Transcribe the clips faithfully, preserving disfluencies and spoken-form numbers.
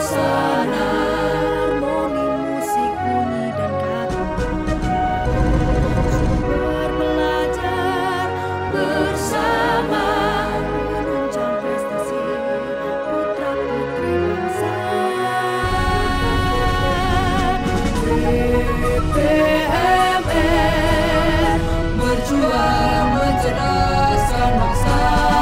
suasana, harmoni musik bunyi dan kata. Super belajar bersama, menunjang prestasi putra putri bangsa. D P M R berjuang mencerdaskan bangsa.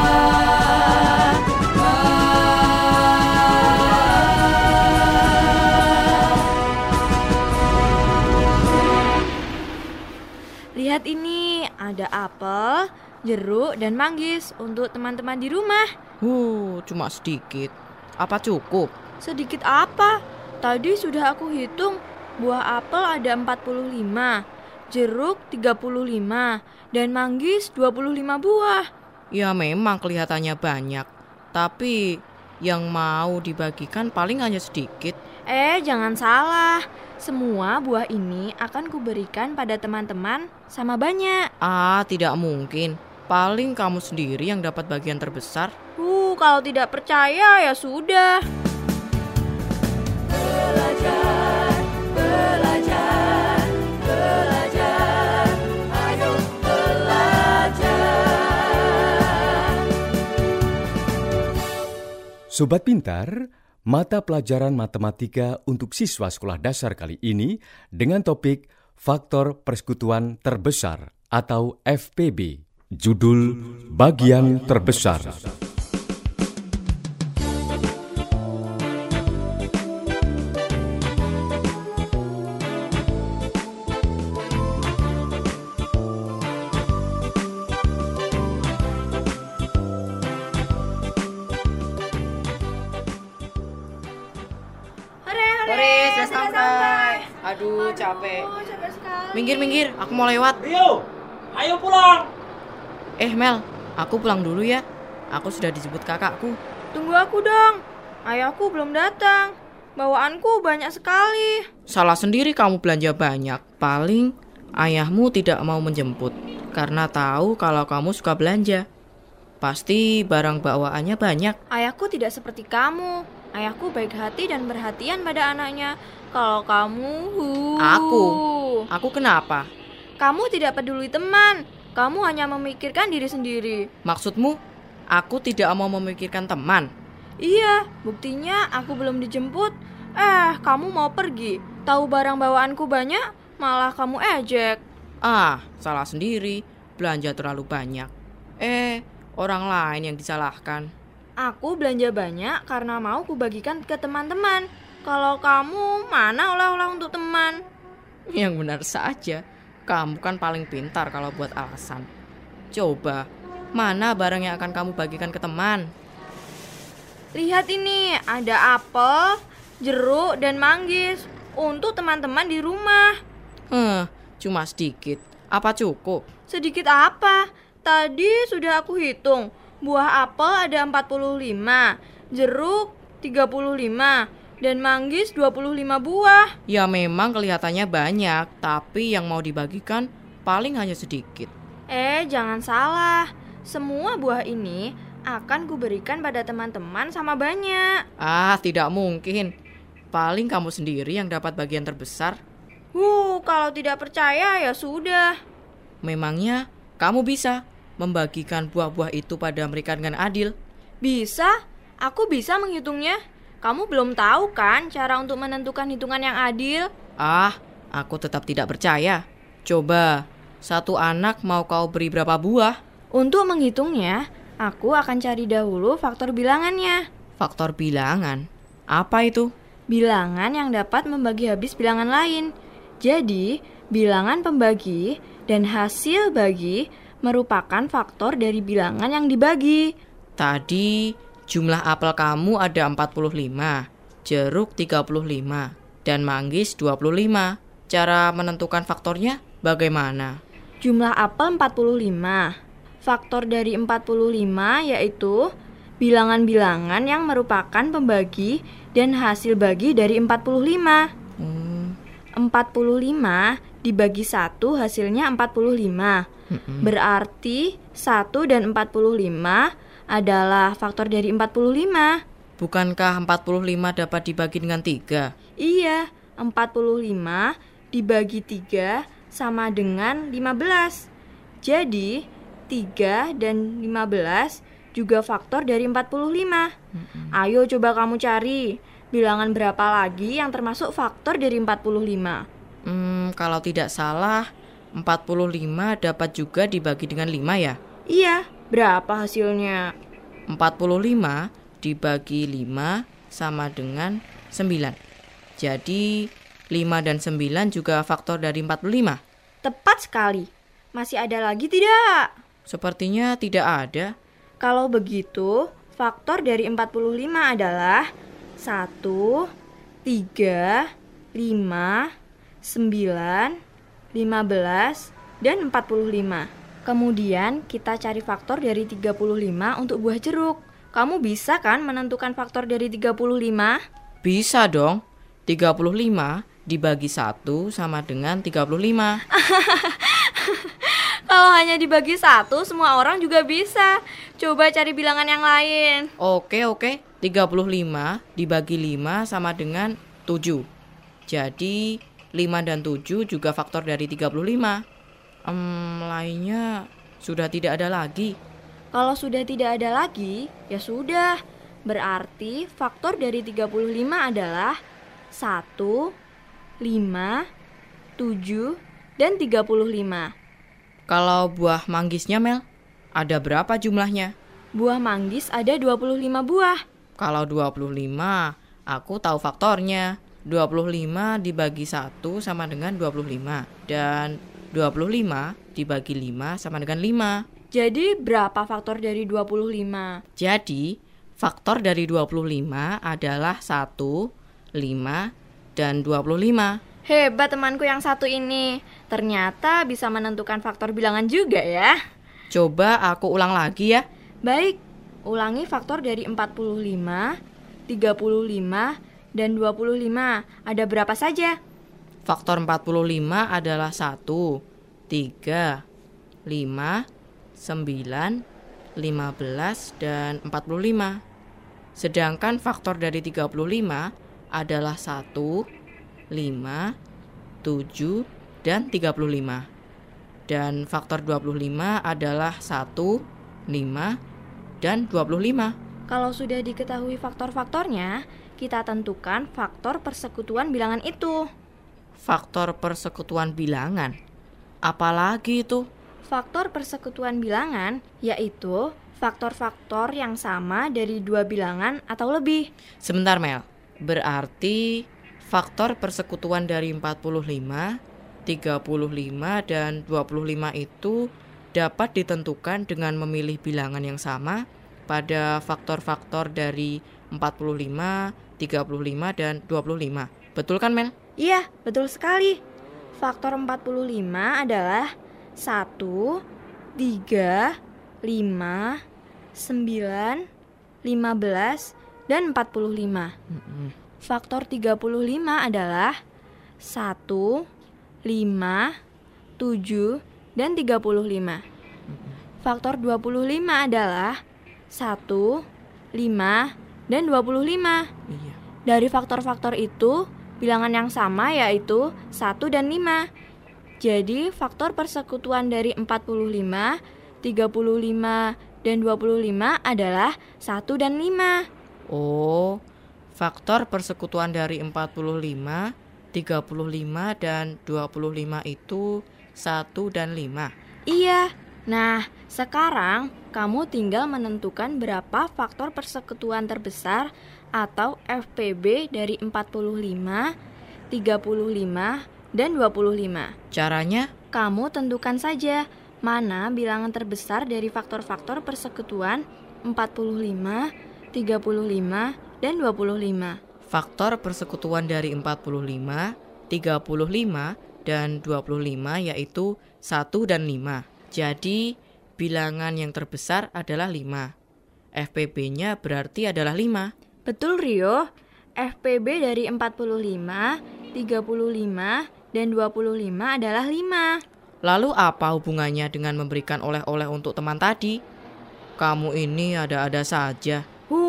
Lihat ini, ada apel, jeruk, dan manggis untuk teman-teman di rumah. Huh, cuma sedikit. Apa cukup? Sedikit apa? Tadi sudah aku hitung, buah apel ada empat puluh lima, jeruk tiga puluh lima, dan manggis dua puluh lima buah. Ya memang kelihatannya banyak, tapi yang mau dibagikan paling hanya sedikit. Eh, jangan salah. Semua buah ini akan kuberikan pada teman-teman sama banyak. Ah, tidak mungkin. Paling kamu sendiri yang dapat bagian terbesar. Uh, kalau tidak percaya ya sudah. Belajar, belajar, belajar, ayo belajar. Sobat Pintar, mata pelajaran matematika untuk siswa sekolah dasar kali ini dengan topik Faktor Persekutuan Terbesar atau F P B. Judul Bagian Terbesar. Boris, sudah sampai. Aduh, capek. Minggir-minggir, aku mau lewat. Rio, ayo pulang. Eh Mel, aku pulang dulu ya. Aku sudah dijemput kakakku. Tunggu aku dong. Ayahku belum datang. Bawaanku banyak sekali. Salah sendiri kamu belanja banyak. Paling ayahmu tidak mau menjemput karena tahu kalau kamu suka belanja. Pasti barang bawaannya banyak. Ayahku tidak seperti kamu. Ayahku baik hati dan perhatian pada anaknya. Kalau kamu... Huh. Aku? Aku kenapa? Kamu tidak peduli teman. Kamu hanya memikirkan diri sendiri. Maksudmu, aku tidak mau memikirkan teman? Iya, buktinya aku belum dijemput. Eh, kamu mau pergi. Tahu barang bawaanku banyak, malah kamu ejek. Ah, salah sendiri. Belanja terlalu banyak. Eh, orang lain yang disalahkan. Aku belanja banyak karena mau kubagikan ke teman-teman. Kalau kamu, mana olah-olah untuk teman? Yang benar saja. Kamu kan paling pintar kalau buat alasan. Coba, mana barang yang akan kamu bagikan ke teman? Lihat ini, ada apel, jeruk, dan manggis untuk teman-teman di rumah. Huh, cuma sedikit. Apa cukup? Sedikit apa? Tadi sudah aku hitung. Buah apel ada empat puluh lima, jeruk tiga puluh lima, dan manggis dua puluh lima buah. Ya memang kelihatannya banyak, tapi yang mau dibagikan paling hanya sedikit. Eh, jangan salah. Semua buah ini akan kuberikan pada teman-teman sama banyak. Ah, tidak mungkin. Paling kamu sendiri yang dapat bagian terbesar. Uh, kalau tidak percaya ya sudah. Memangnya kamu bisa membagikan buah-buah itu pada mereka dengan adil? Bisa, aku bisa menghitungnya. Kamu belum tahu kan cara untuk menentukan hitungan yang adil? Ah, aku tetap tidak percaya. Coba, satu anak mau kau beri berapa buah? Untuk menghitungnya, aku akan cari dahulu faktor bilangannya. Faktor bilangan? Apa itu? Bilangan yang dapat membagi habis bilangan lain. Jadi, bilangan pembagi dan hasil bagi merupakan faktor dari bilangan yang dibagi. Tadi jumlah apel kamu ada empat puluh lima, jeruk tiga puluh lima, dan manggis dua puluh lima. Cara menentukan faktornya bagaimana? Jumlah apel empat puluh lima. Faktor dari empat puluh lima yaitu bilangan-bilangan yang merupakan pembagi dan hasil bagi dari empat puluh lima. Hmm. empat puluh lima dibagi satu hasilnya empat puluh lima. Mm-mm. Berarti satu dan empat puluh lima adalah faktor dari empat puluh lima. Bukankah empat puluh lima dapat dibagi dengan tiga? Iya, empat puluh lima dibagi tiga sama dengan lima belas. Jadi, tiga dan lima belas juga faktor dari empat puluh lima. Mm-mm. Ayo coba kamu cari bilangan berapa lagi yang termasuk faktor dari empat puluh lima. Hmm, kalau tidak salah, empat puluh lima dapat juga dibagi dengan lima ya? Iya, berapa hasilnya? empat puluh lima dibagi lima sama dengan sembilan. Jadi, lima dan sembilan juga faktor dari empat puluh lima. Tepat sekali. Masih ada lagi tidak? Sepertinya tidak ada. Kalau begitu, faktor dari empat puluh lima adalah satu, tiga, lima, sembilan, lima belas, dan empat puluh lima. Kemudian kita cari faktor dari tiga puluh lima untuk buah jeruk. Kamu bisa kan menentukan faktor dari tiga puluh lima? Bisa dong. tiga puluh lima dibagi satu sama dengan tiga puluh lima. Kalau hanya dibagi satu, semua orang juga bisa. Coba cari bilangan yang lain. Oke, oke. tiga puluh lima dibagi lima sama dengan tujuh. Jadi, lima dan tujuh juga faktor dari tiga puluh lima. Hmm, lainnya sudah tidak ada lagi. Kalau sudah tidak ada lagi, ya sudah. Berarti faktor dari tiga puluh lima adalah satu, lima, tujuh, dan tiga puluh lima. Kalau buah manggisnya, Mel, ada berapa jumlahnya? Buah manggis ada dua puluh lima buah. Kalau dua puluh lima, aku tahu faktornya. dua puluh lima dibagi satu sama dengan dua puluh lima. Dan dua puluh lima dibagi lima sama dengan lima. Jadi berapa faktor dari dua puluh lima? Jadi faktor dari dua puluh lima adalah satu, lima, dan dua puluh lima. Hebat temanku yang satu ini. Ternyata bisa menentukan faktor bilangan juga ya. Coba aku ulang lagi ya. Baik, ulangi faktor dari empat puluh lima, tiga puluh lima, dan dua puluh lima. Ada berapa saja? Faktor empat puluh lima adalah satu, tiga, lima, sembilan, lima belas, dan empat puluh lima. Sedangkan faktor dari tiga puluh lima adalah satu, lima, tujuh, dan tiga puluh lima. Dan faktor dua puluh lima adalah satu, lima, dan dua puluh lima. Kalau sudah diketahui faktor-faktornya, kita tentukan faktor persekutuan bilangan itu. Faktor persekutuan bilangan? Apalagi itu? Faktor persekutuan bilangan yaitu faktor-faktor yang sama dari dua bilangan atau lebih. Sebentar, Mel. Berarti faktor persekutuan dari empat puluh lima, tiga puluh lima, dan dua puluh lima itu dapat ditentukan dengan memilih bilangan yang sama pada faktor-faktor dari empat puluh lima, tiga puluh lima, dan dua puluh lima. Betul kan, Mel? Iya, betul sekali. Faktor empat puluh lima adalah satu, tiga, lima, sembilan, lima belas, dan empat puluh lima. Mm-mm. Faktor tiga puluh lima adalah satu, lima, tujuh, dan tiga puluh lima. Faktor dua puluh lima adalah satu, lima, dan dua puluh lima. Iya. Dari faktor-faktor itu, bilangan yang sama yaitu satu dan lima. Jadi, faktor persekutuan dari empat puluh lima, tiga puluh lima, dan dua puluh lima adalah satu dan lima. Oh, faktor persekutuan dari empat puluh lima, tiga puluh lima, dan dua puluh lima itu satu dan lima. Iya. Nah, sekarang kamu tinggal menentukan berapa faktor persekutuan terbesar atau F P B dari empat puluh lima, tiga puluh lima, dan dua puluh lima. Caranya? Kamu tentukan saja mana bilangan terbesar dari faktor-faktor persekutuan empat puluh lima, tiga puluh lima, dan dua puluh lima. Faktor persekutuan dari empat puluh lima, tiga puluh lima, dan dua puluh lima yaitu satu dan lima. Jadi, bilangan yang terbesar adalah lima. F P B-nya berarti adalah lima. Betul, Rio. F P B dari empat puluh lima, tiga puluh lima, dan dua puluh lima adalah lima. Lalu apa hubungannya dengan memberikan oleh-oleh untuk teman tadi? Kamu ini ada-ada saja. Hupa.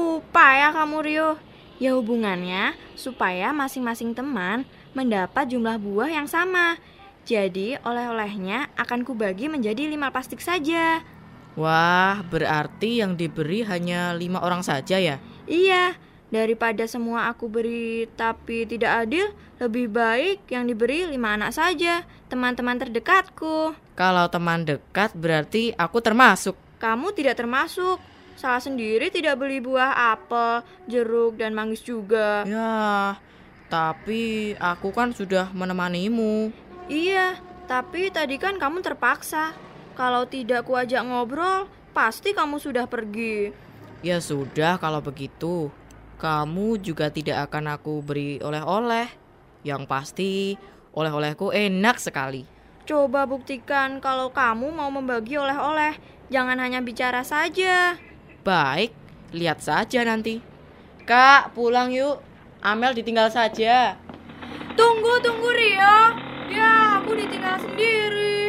payah kamu, Rio. Ya hubungannya supaya masing-masing teman mendapat jumlah buah yang sama. Jadi oleh-olehnya akan kubagi menjadi lima plastik saja. Wah, berarti yang diberi hanya lima orang saja ya? Iya, daripada semua aku beri tapi tidak adil, lebih baik yang diberi lima anak saja, teman-teman terdekatku. Kalau teman dekat berarti aku termasuk. Kamu tidak termasuk. Salah sendiri tidak beli buah apel, jeruk, dan manggis juga. Ya, tapi aku kan sudah menemanimu. Iya, tapi tadi kan kamu terpaksa. Kalau tidak kuajak ngobrol, pasti kamu sudah pergi. Ya sudah kalau begitu. Kamu juga tidak akan aku beri oleh-oleh. Yang pasti oleh-olehku enak sekali. Coba buktikan kalau kamu mau membagi oleh-oleh. Jangan hanya bicara saja. Baik, lihat saja nanti. Kak, pulang yuk. Amel ditinggal saja. Tunggu, tunggu Rio. Ya, aku ditinggal sendiri.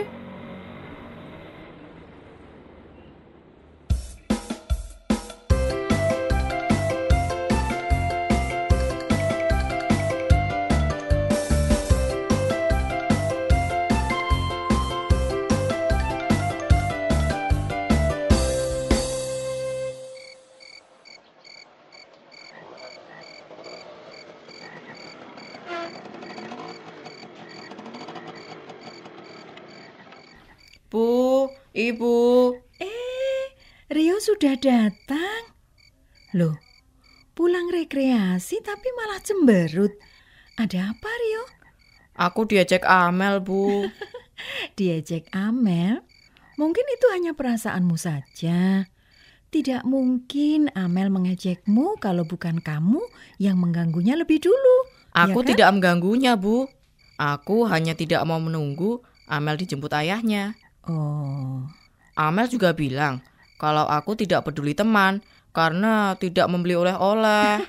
Bu, Ibu. Eh, Rio sudah datang. Loh, pulang rekreasi tapi malah cemberut. Ada apa, Rio? Aku diajak Amel, Bu. Diajak Amel? Mungkin itu hanya perasaanmu saja. Tidak mungkin Amel mengajakmu kalau bukan kamu yang mengganggunya lebih dulu. Aku ya kan? tidak mengganggunya, Bu. Aku hanya tidak mau menunggu Amel dijemput ayahnya. Oh, Amel juga bilang kalau aku tidak peduli teman karena tidak membeli oleh-oleh.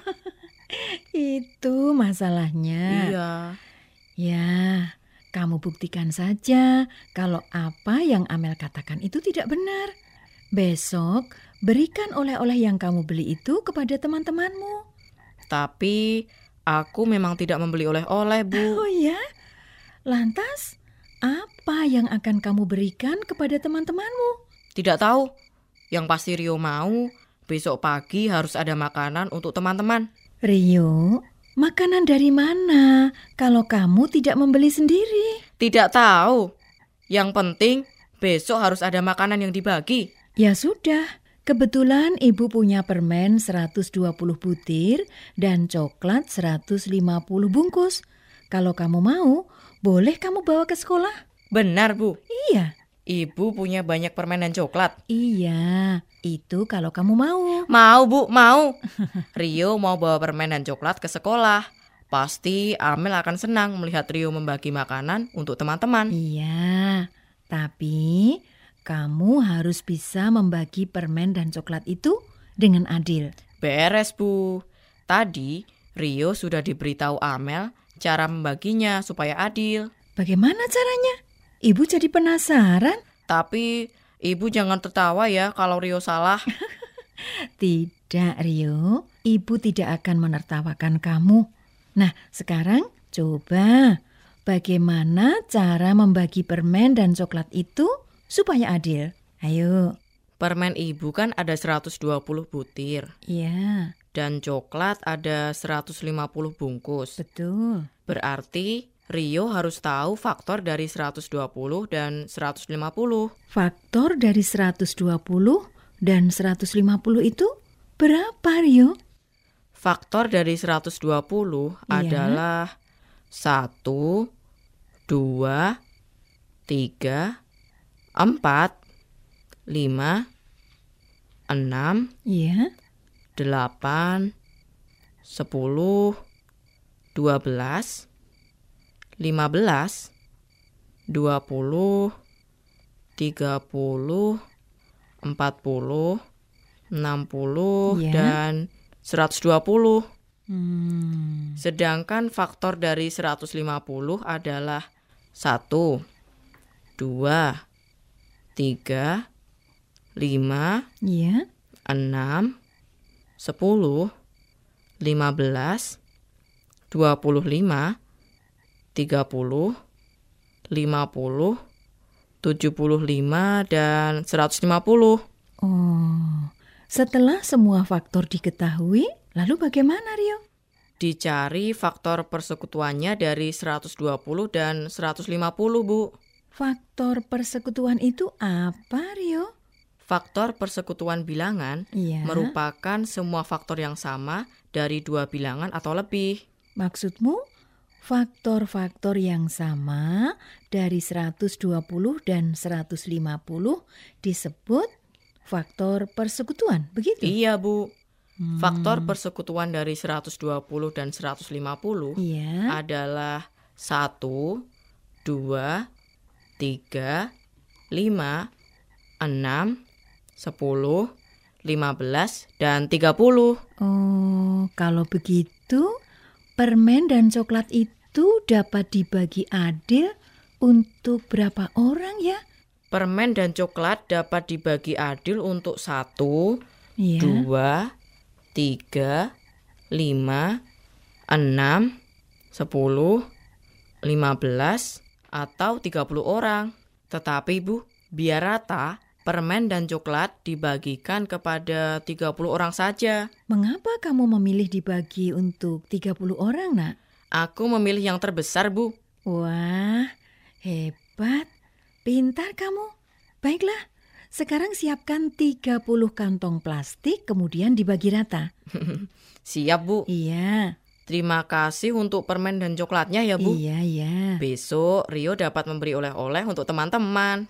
itu masalahnya. Iya. Ya, kamu buktikan saja kalau apa yang Amel katakan itu tidak benar. Besok, berikan oleh-oleh yang kamu beli itu kepada teman-temanmu. Tapi aku memang tidak membeli oleh-oleh, Bu. Oh ya? Lantas, apa yang akan kamu berikan kepada teman-temanmu? Tidak tahu. Yang pasti Rio mau besok pagi harus ada makanan untuk teman-teman. Rio, makanan dari mana kalau kamu tidak membeli sendiri? Tidak tahu. Yang penting besok harus ada makanan yang dibagi. Ya sudah, kebetulan ibu punya permen seratus dua puluh butir dan coklat seratus lima puluh bungkus. Kalau kamu mau, boleh kamu bawa ke sekolah? Benar, Bu. Iya. Ibu punya banyak permen dan coklat. Iya, itu kalau kamu mau. Mau, Bu, mau. Rio mau bawa permen dan coklat ke sekolah. Pasti Amel akan senang melihat Rio membagi makanan untuk teman-teman. Iya, tapi kamu harus bisa membagi permen dan coklat itu dengan adil. Beres, Bu. Tadi Rio sudah diberitahu Amel cara membaginya supaya adil. Bagaimana caranya? Ibu jadi penasaran. Tapi Ibu jangan tertawa ya kalau Rio salah. Tidak, Rio. Ibu tidak akan menertawakan kamu. Nah, sekarang coba bagaimana cara membagi permen dan coklat itu supaya adil. Ayo. Permen Ibu kan ada seratus dua puluh butir. Iya, Dan coklat ada seratus lima puluh bungkus. betul. Berarti Rio harus tahu faktor dari seratus dua puluh dan seratus lima puluh. Faktor dari seratus dua puluh dan seratus lima puluh itu berapa, Rio? Faktor dari seratus dua puluh Iya. adalah satu, dua, tiga, empat, lima, enam, Iya. delapan, sepuluh, dua belas, lima belas, dua puluh, tiga puluh, empat puluh, enam puluh, Iya. dan seratus dua puluh. Hmm. Sedangkan faktor dari seratus lima puluh adalah satu, dua, tiga, lima, Iya. enam, sepuluh, lima belas, dua puluh lima, tiga puluh, lima puluh, tujuh puluh lima, dan seratus lima puluh. Oh, setelah semua faktor diketahui, lalu bagaimana, Rio? Dicari faktor persekutuannya dari seratus dua puluh dan seratus lima puluh, Bu. Faktor persekutuan itu apa, Rio? Faktor persekutuan bilangan Iya. merupakan semua faktor yang sama dari dua bilangan atau lebih. Maksudmu, faktor-faktor yang sama dari seratus dua puluh dan seratus lima puluh disebut faktor persekutuan, begitu? Iya, Bu. Hmm. Faktor persekutuan dari seratus dua puluh dan seratus lima puluh Iya. adalah satu, dua, tiga, lima, enam, sepuluh, lima belas, dan tiga puluh. Oh, kalau begitu, permen dan coklat itu dapat dibagi adil untuk berapa orang ya? Permen dan coklat dapat dibagi adil untuk satu, Iya. dua, tiga, lima, enam, sepuluh, lima belas, atau tiga puluh orang. Tetapi, Bu, biar rata, permen dan coklat dibagikan kepada tiga puluh orang saja. Mengapa kamu memilih dibagi untuk tiga puluh orang, Nak? Aku memilih yang terbesar, Bu. Wah, hebat. Pintar kamu. Baiklah, sekarang siapkan tiga puluh kantong plastik kemudian dibagi rata. Siap, Bu. Iya, Terima kasih untuk permen dan coklatnya ya, Bu. iya, iya. Besok Rio dapat memberi oleh-oleh untuk teman-teman.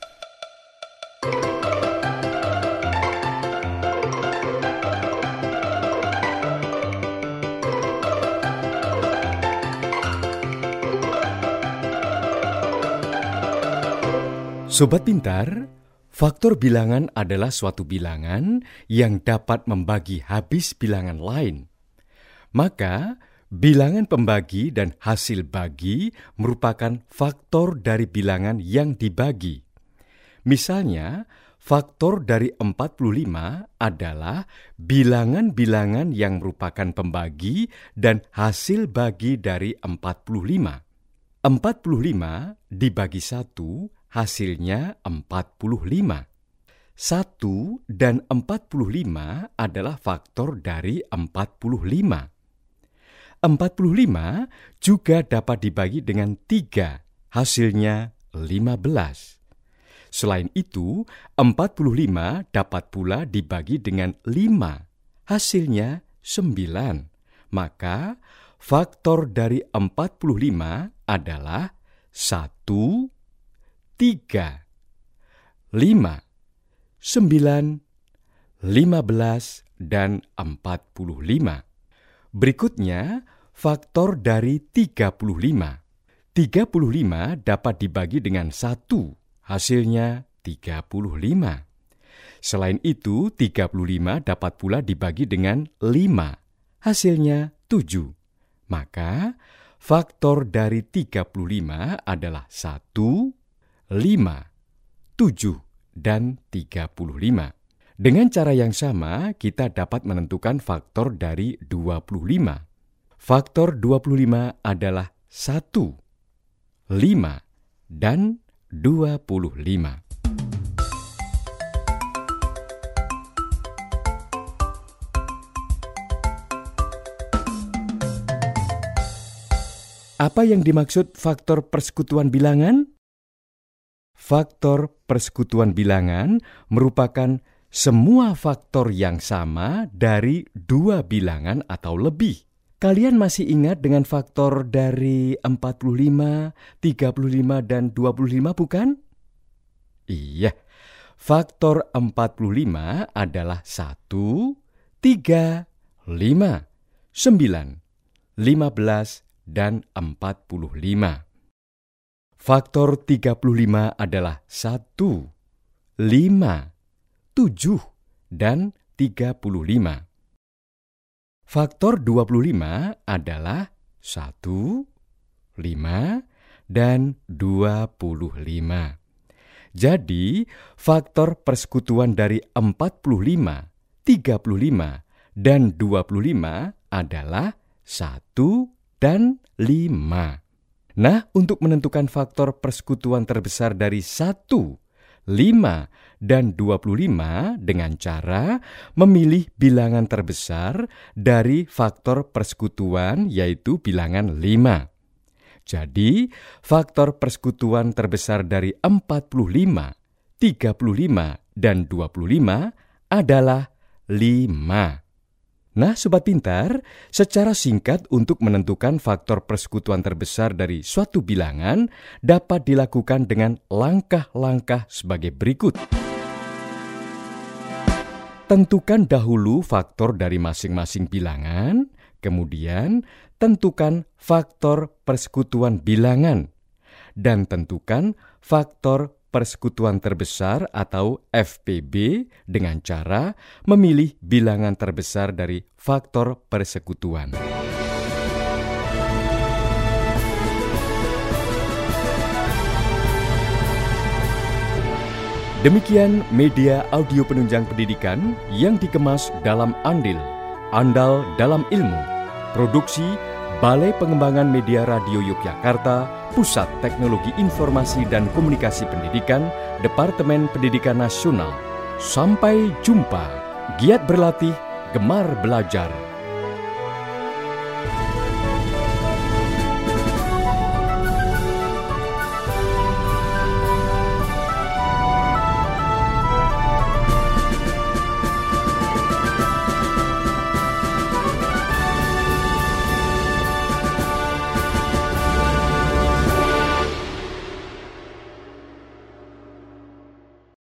Sobat Pintar, faktor bilangan adalah suatu bilangan yang dapat membagi habis bilangan lain. Maka, bilangan pembagi dan hasil bagi merupakan faktor dari bilangan yang dibagi. Misalnya, faktor dari empat puluh lima adalah bilangan-bilangan yang merupakan pembagi dan hasil bagi dari empat puluh lima. empat puluh lima dibagi satu, hasilnya empat puluh lima. satu dan empat puluh lima adalah faktor dari empat puluh lima. empat puluh lima juga dapat dibagi dengan tiga, hasilnya lima belas. Selain itu, empat puluh lima dapat pula dibagi dengan lima, hasilnya sembilan. Maka, faktor dari empat puluh lima adalah satu, tiga, lima, sembilan, lima belas, dan empat puluh lima. Berikutnya, faktor dari tiga puluh lima. tiga puluh lima dapat dibagi dengan satu, hasilnya tiga puluh lima. Selain itu, tiga puluh lima dapat pula dibagi dengan lima, hasilnya tujuh. Maka, faktor dari tiga puluh lima adalah satu, lima, tujuh, dan tiga puluh lima. Dengan cara yang sama, kita dapat menentukan faktor dari dua puluh lima. Faktor dua puluh lima adalah satu, lima, dan dua puluh lima. Apa yang dimaksud faktor persekutuan bilangan? Faktor persekutuan bilangan merupakan semua faktor yang sama dari dua bilangan atau lebih. Kalian masih ingat dengan faktor dari empat puluh lima, tiga puluh lima, dan dua puluh lima, bukan? Iya, faktor empat puluh lima adalah satu, tiga, lima, sembilan, lima belas, dan empat puluh lima. Faktor tiga puluh lima adalah satu, lima, tujuh, dan tiga puluh lima. Faktor dua puluh lima adalah satu, lima, dan dua puluh lima. Jadi, faktor persekutuan dari empat puluh lima, tiga puluh lima, dan dua puluh lima adalah satu dan lima. Nah, untuk menentukan faktor persekutuan terbesar dari satu, lima, dan dua puluh lima dengan cara memilih bilangan terbesar dari faktor persekutuan, yaitu bilangan lima. Jadi, faktor persekutuan terbesar dari empat puluh lima, tiga puluh lima, dan dua puluh lima adalah lima. Nah, Sobat Pintar, secara singkat untuk menentukan faktor persekutuan terbesar dari suatu bilangan dapat dilakukan dengan langkah-langkah sebagai berikut. Tentukan dahulu faktor dari masing-masing bilangan, kemudian tentukan faktor persekutuan bilangan, dan tentukan faktor persekutuan terbesar atau F P B dengan cara memilih bilangan terbesar dari faktor persekutuan. Demikian media audio penunjang pendidikan yang dikemas dalam andil, andal dalam ilmu. Produksi Balai Pengembangan Media Radio Yogyakarta, Pusat Teknologi Informasi dan Komunikasi Pendidikan, Departemen Pendidikan Nasional. Sampai jumpa. Giat berlatih, gemar belajar.